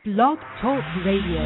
Blog Talk Radio.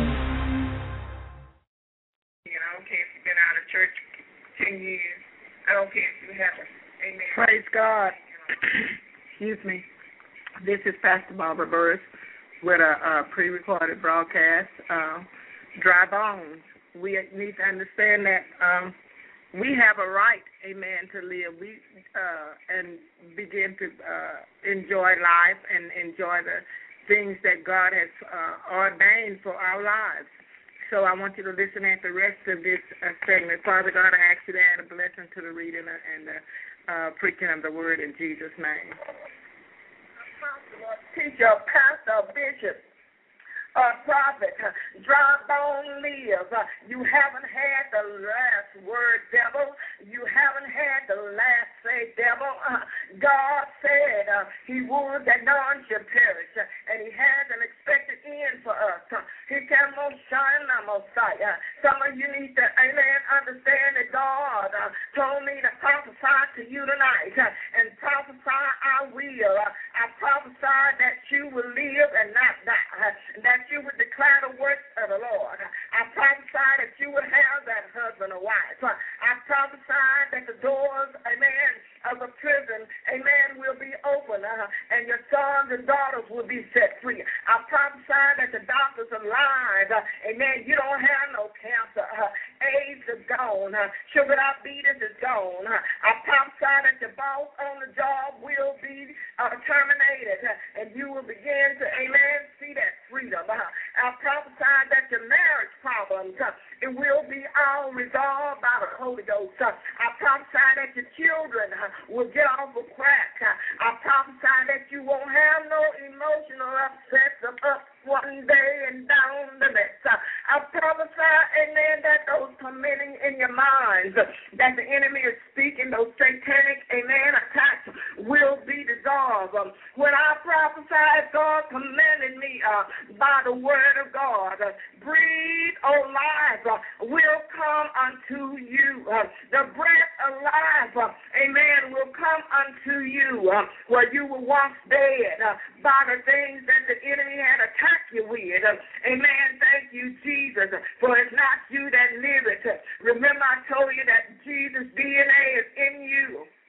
I don't care if you've been out of church 10 years. I don't care if you haven't. Amen. Praise God. Excuse me. This is Pastor Barbara Burris with a pre-recorded broadcast. Dry bones. We need to understand that we have a right, amen, to live. And begin to enjoy life and enjoy the things that God has ordained for our lives. So I want you to listen at the rest of this segment. Father God, I ask you to add a blessing to the reading and the preaching of the word in Jesus' name. Teacher, pastor, bishop, prophet, dry bone live. You haven't had the last word, devil. You haven't had the last say, devil. God said he would that none should perish, and he has an expected end for us. He can most shine, most sight. Some of you need to, amen, understand that God told me to prophesy to you tonight, and prophesy I will. I prophesy that you will live and not die, that you would declare the works of the Lord. I prophesy that you would have that husband or wife. I prophesy that the doors, amen, of the prison, amen, will be open, and your sons and daughters will be set free. I prophesy that the doctors are live, amen, you don't have no cancer. AIDS is gone. Sugar diabetes is gone. I prophesy that the boss on the job will be terminated, and you will begin to, amen, see that freedom. I prophesy that your marriage problems, it will be all resolved by the Holy Ghost. I prophesy that your children will get off of crack. I prophesy that you won't have no emotional upsets of up one day and down the next. I prophesy, amen, that those tormenting in your minds that the enemy is speaking, those satanic, amen, attacks will be dissolved. When I prophesy, God commanded me by the word of God, breathe, O life, will come unto you. The breath of life, amen, will come unto you, where you were once dead by the things that the enemy had attacked you with. Amen. Thank you, Jesus, for it's not you that live it. Remember, I told you that Jesus' DNA is in you.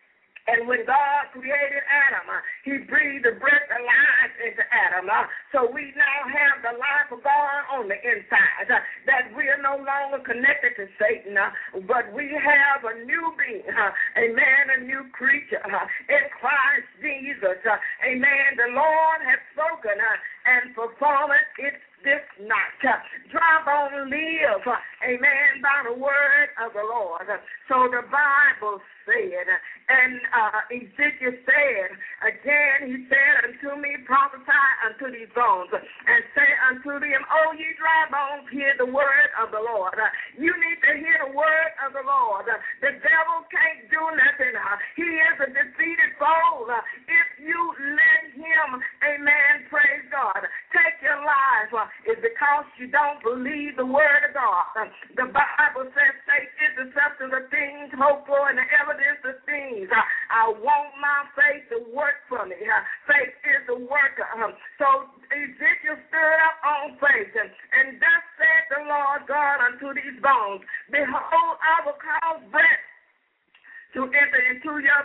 And when God created Adam, he breathed the breath of life into Adam. So we now have the life of God on the inside, that we are no longer connected to Satan, but we have a new being, amen, a new creature in Christ Jesus. Amen. The Lord has spoken and performed it this night. Dry bone live, amen, by the word of the Lord. So the Bible said, and Ezekiel said, again, he said unto me, prophesy unto these bones, and say unto them, O ye dry bones, hear the word of the Lord. You need to hear the word of the Lord. The devil can't do nothing. He is a defeated foe. If you let him, amen, praise God, take your life, it's because you don't believe the word of God. The Bible says faith is the substance of things hoped for and the evidence of things. I want my faith to work for me. Faith is the worker. So Ezekiel stood up on faith, and thus said the Lord God unto these bones, behold, I will cause breath to enter into you,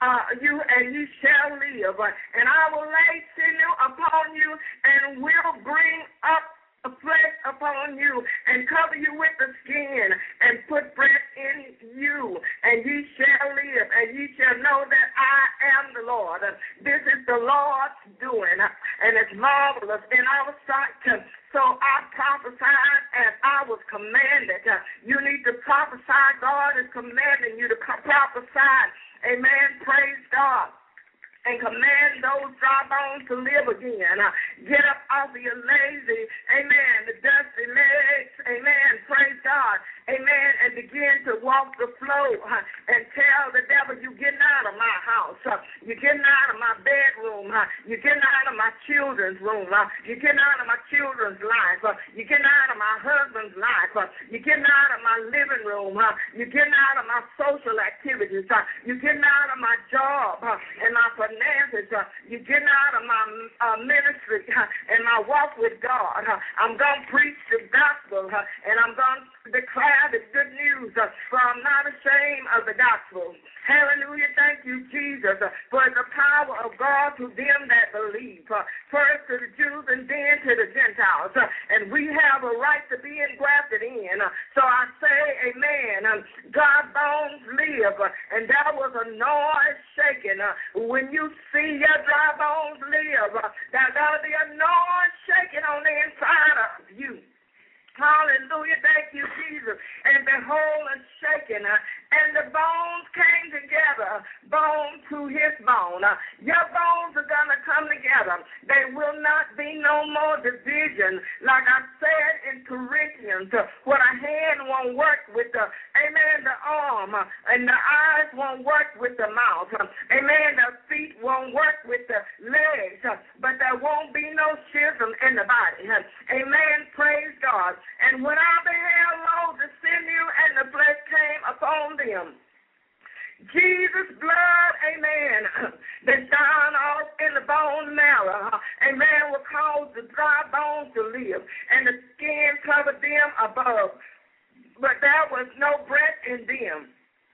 and you shall live. And I will lay sinew upon you, and will bring up a flesh upon you, and cover you with the skin, and put breath in you, and ye shall live, and ye shall know that I am the Lord. This is the Lord's doing, and it's marvelous in our sight. So I prophesied as I was commanded. You need to prophesy. God is commanding you to prophesy. Amen. Praise God. And command those dry bones to live again. Get up off of your lazy, amen, the dusty legs, amen, praise God, amen, and begin to walk the floor and tell the devil, you're getting out of my house. You're getting out of my bedroom. You're getting out of my children's room. You're getting out of my children's life. You're getting out of my husband's life. You're getting out of my living room. You're getting out of my social activities. You're getting out of my job and my finances. You're getting out of my ministry and my walk with God. I'm going to preach the gospel and I'm going to declare the good news, for I'm not ashamed of the gospel. Hallelujah. Thank you, Jesus, for the power of God to them that believe. First to the Jews and then to the Gentiles. And we have a right to be engrafted in. So I say, amen. God bones live. And there was a noise shaking. When you see your dry bones live, there's got to be a noise shaking on the inside of you. Hallelujah. Thank you, Jesus. And behold, a shaking, and the bones came together, bone to his bone. Your bones are going to come together. There will not be no more division. Like I said in Corinthians, what a hand won't work with the arm, and the eyes won't work with the mouth. Amen. The feet won't work with the legs, but there won't be no schism in the body. Amen. Praise God. And when I beheld, lo, the sinew and the flesh came upon them. Jesus' blood, amen, that shine off in the bone marrow, amen, will cause the dry bones to live, and the skin covered them above. But there was no breath in them.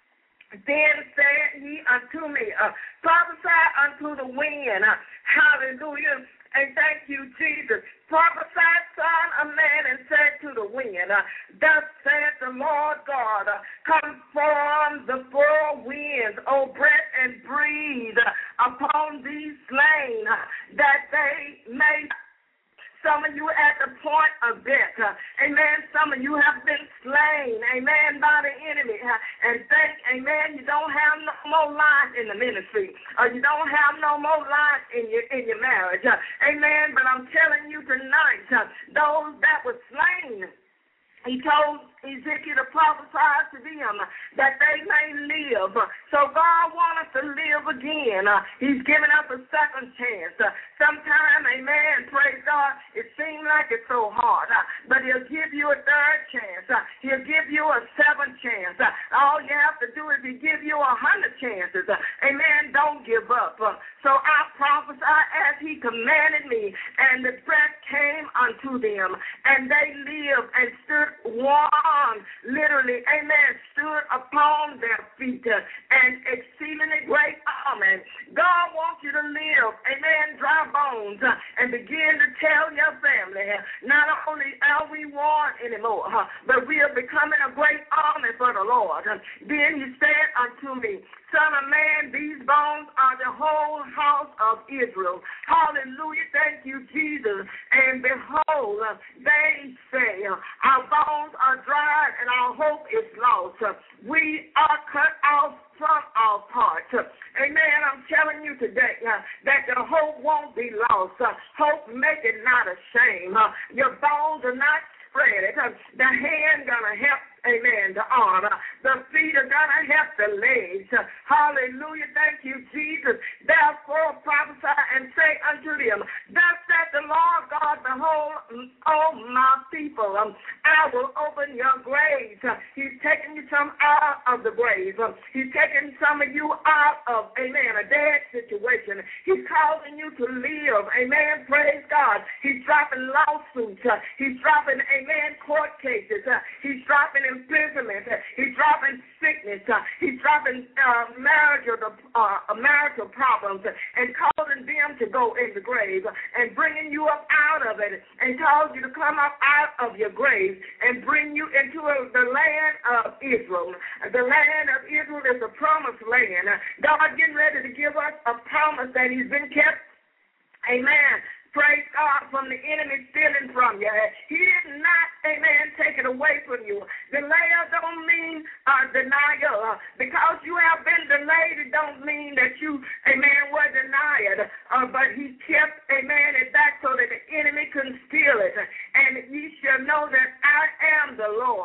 Then said he unto me, prophesy unto the wind, hallelujah, and thank you, Jesus. Prophesy, son of man, and said to the wind, thus saith the Lord God, come from the four winds, O breath, and breathe upon these slain, that they may. Some of you at the point of death. Amen. Some of you have been slain. Amen. By the enemy. And think, amen, you don't have no more life in the ministry. Or you don't have no more life in your marriage. Amen. But I'm telling you tonight, those that were slain, he told Ezekiel to prophesy to them that they may live. So God wants us to live again. He's giving us a second chance. Sometimes, amen, praise God, it seems like it's so hard, but he'll give you a third chance. He'll give you a seventh chance. All you have to do is he give you 100 chances. Amen, don't give up. So I prophesy as he commanded me, and the breath came unto them, and they lived and stood warm, literally, amen, stood upon their feet, and exceedingly great army. God wants you to live, amen, dry bones, and begin to tell your family, not only are we one anymore, but we are becoming a great army for the Lord. Then he said unto me, Son of man, these bones are the whole house of Israel. Hallelujah. Thank you, Jesus. And behold, they say, our bones are dried and our hope is lost. We are cut off from our parts. Amen. I'm telling you today that the hope won't be lost. Hope make it not a shame. Your bones are not spread. The hand gonna help. Amen. The arm. The feet are going to help the legs. Hallelujah. Thank you, Jesus. Therefore prophesy and say unto them, thus saith the Lord God, behold, O my people, I will open your graves. He's taking you some out of the grave. He's taking some of you out of, amen, a dead situation. He's causing you to live. Amen. Praise God. He's dropping lawsuits. He's dropping, amen, court cases. He's dropping imprisonment. He's dropping sickness. He's dropping marital problems and causing them to go in the grave and bringing you up out of it and cause you to come up out of your grave and bring you into the land of Israel. The land of Israel is a promised land. God getting ready to give us a promise that he's been kept. Amen. Praise God, from the enemy stealing from you. He did not, amen, take it away from you. Delay don't mean denial. Because you have been delayed, it don't mean that you, amen, were denied. But he kept, amen, it back so that the enemy couldn't steal it. And ye shall know that I am the Lord.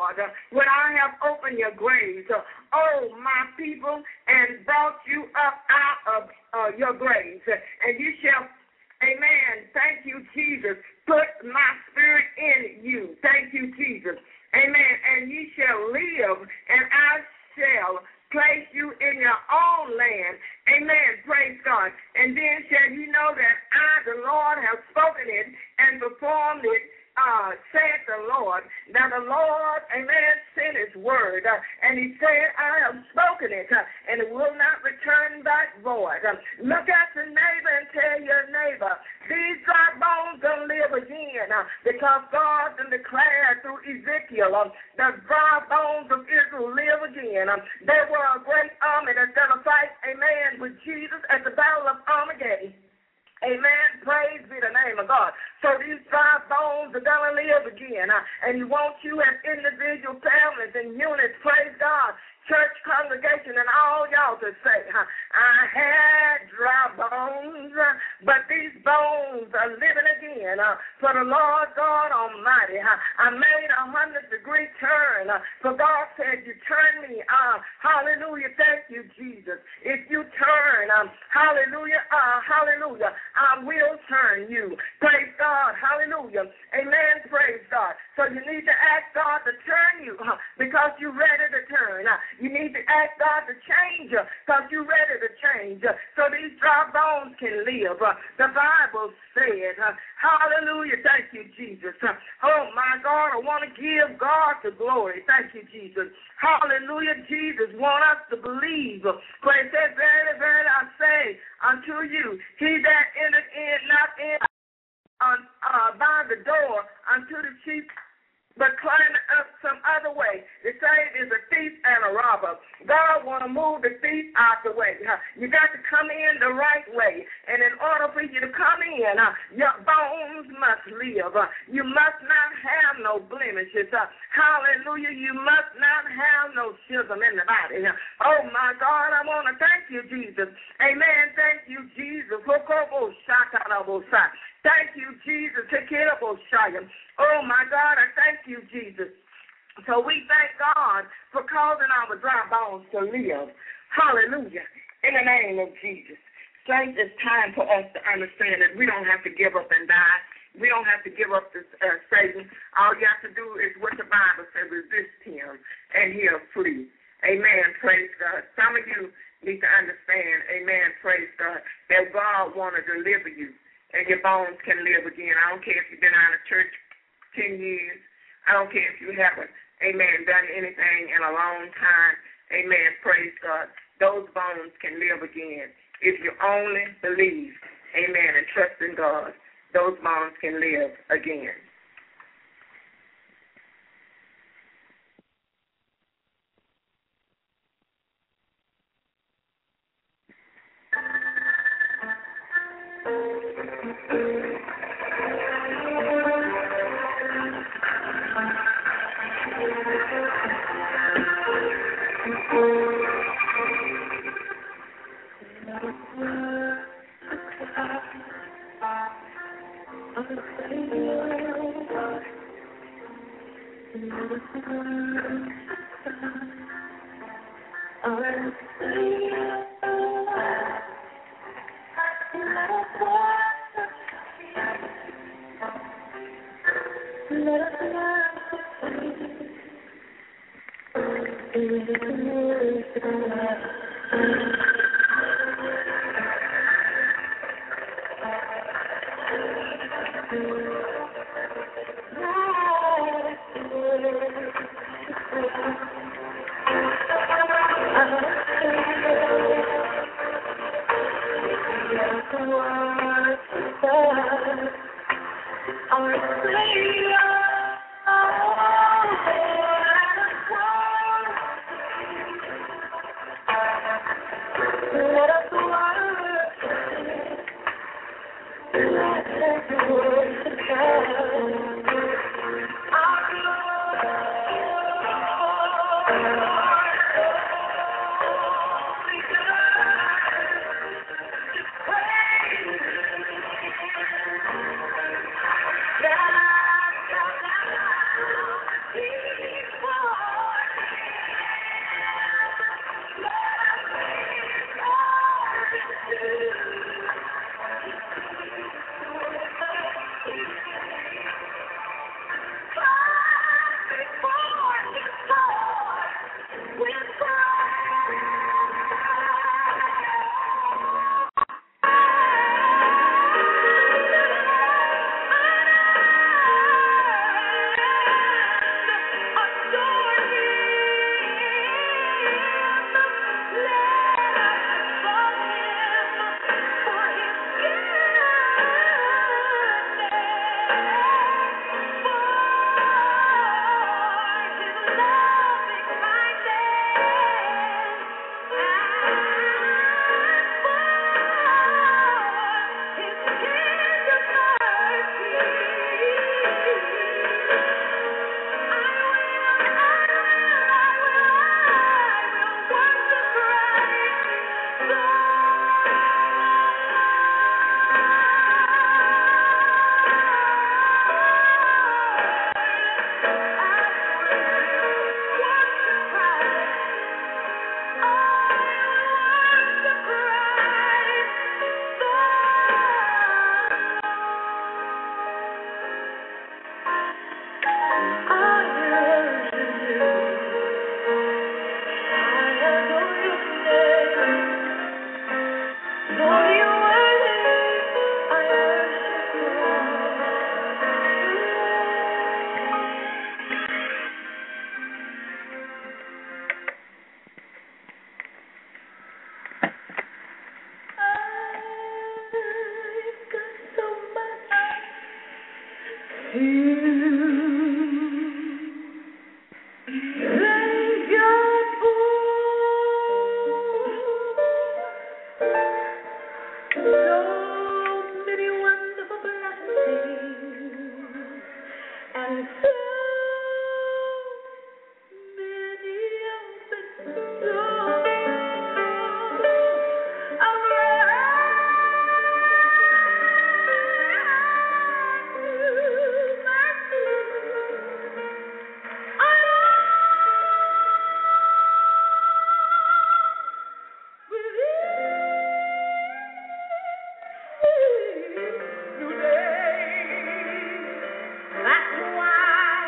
Lord, when I have opened your graves, oh, my people, and brought you up out of your graves, and you shall, amen, thank you, Jesus, put my spirit in you. Thank you, Jesus. Amen. And ye shall live, and I shall place you in your own land. Amen. Praise God. And then shall you know that I, the Lord, have spoken it and performed it, said the Lord. Now the Lord, amen, sent his word, and he said, I have spoken it, and it will not return back void. Look at your neighbor and tell your neighbor, these dry bones gonna live again, because God declared through Ezekiel, the dry bones of Israel live again. They were a great army that's gonna fight, amen, with Jesus at the Battle of Armageddon. Amen. Praise be the name of God. So these dry bones are going to live again. And he wants you as individual families and units, praise God, church congregation, and all y'all to say, I had dry bones, but these bones are living again. For the Lord God Almighty, I made a 100-degree turn. For God said, you turn me. Hallelujah. Thank you, Jesus. If you turn, hallelujah, hallelujah, I will turn you. Praise God. Hallelujah. Amen. Praise God. So you need to ask God to turn you because you're ready to turn. You need to ask God to change because you're ready to change so these dry bones can live. The Bible said, hallelujah. Thank you, Jesus. Oh, my God, I want to give God the glory. Thank you, Jesus. Hallelujah. Jesus wants us to believe. For it says, very, very, I say unto you, he that entered in, not in by the door unto the sheep, but climbing up some other way. The same is a thief and a robber. God want to move the thief out the way. You got to come in the right way. And in order for you to come in, your bones must live. You must not have no blemishes. Hallelujah. You must not have no schism in the body. Oh, my God, I want to thank you, Jesus. Amen. Thank you, Jesus. Thank you, Jesus. Oh, my God, I thank you, Jesus. So we thank God for causing our dry bones to live. Hallelujah. In the name of Jesus. Saints, it's time for us to understand that we don't have to give up and die. We don't have to give up to Satan. All you have to do is what the Bible says, resist him, and he'll flee. Amen. Praise God. Some of you need to understand, amen, praise God, that God wants to deliver you, and your bones can live again. I don't care if you've been out of church 10 years. I don't care if you haven't, amen, done anything in a long time. Amen. Praise God. Those bones can live again. If you only believe, amen, and trust in God, those bones can live again. That's why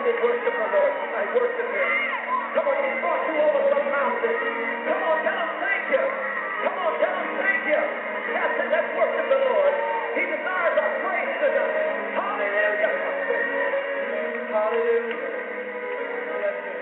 Worship the Lord tonight. Worship Him. Come on, He brought you over some mountains. Come on, tell Him thank you. Come on, tell Him thank you. That's it. Let's worship the Lord. He desires our praise tonight. Hallelujah. Hallelujah. Bless Him.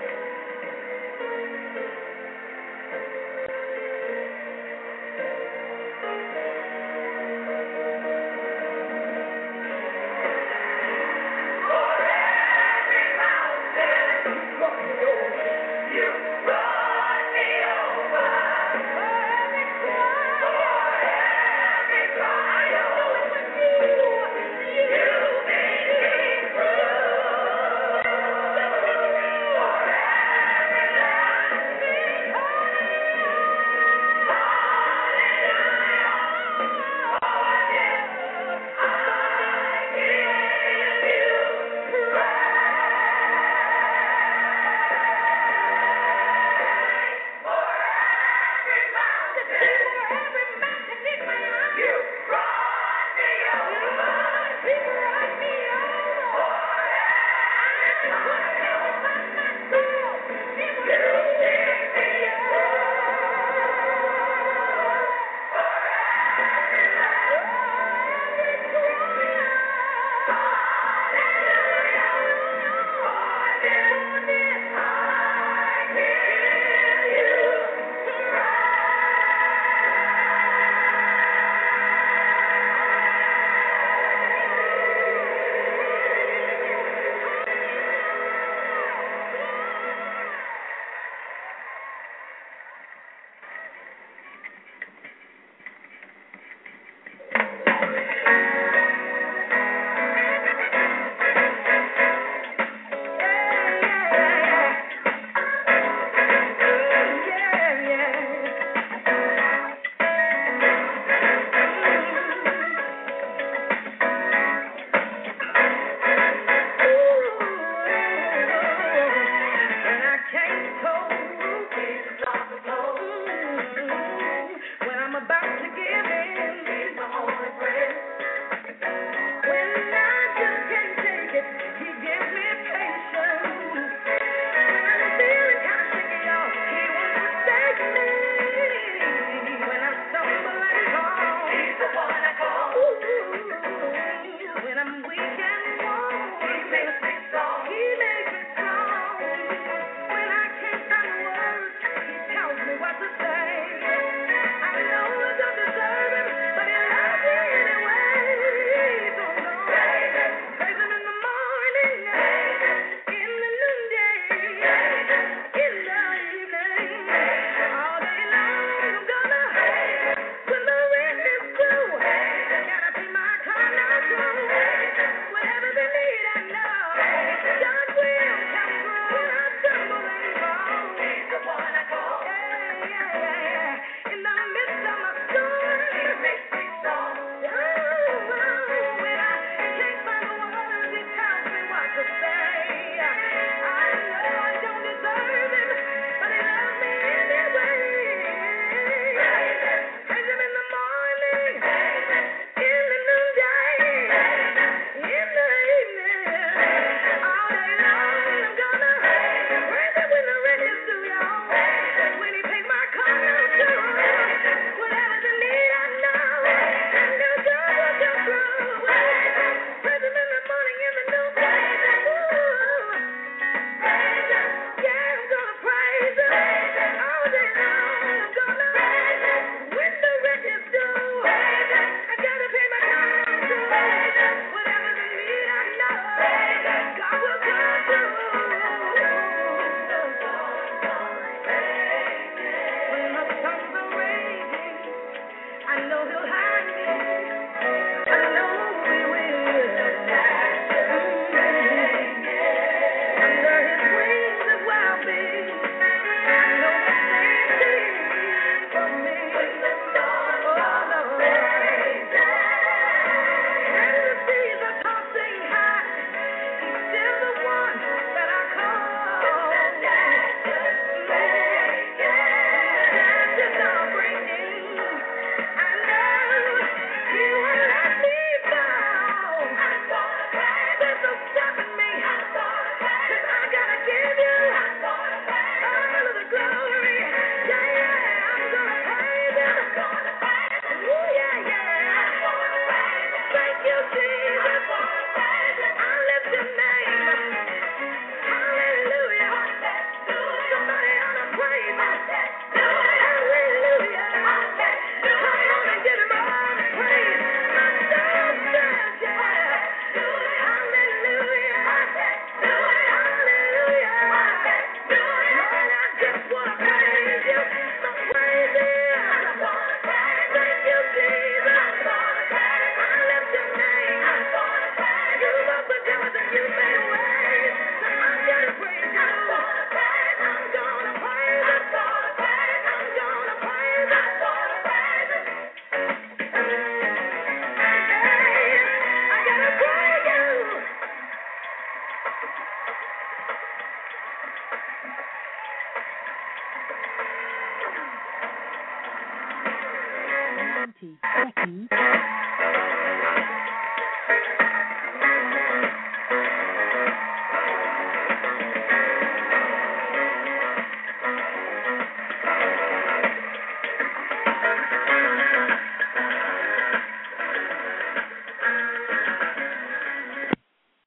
Becky.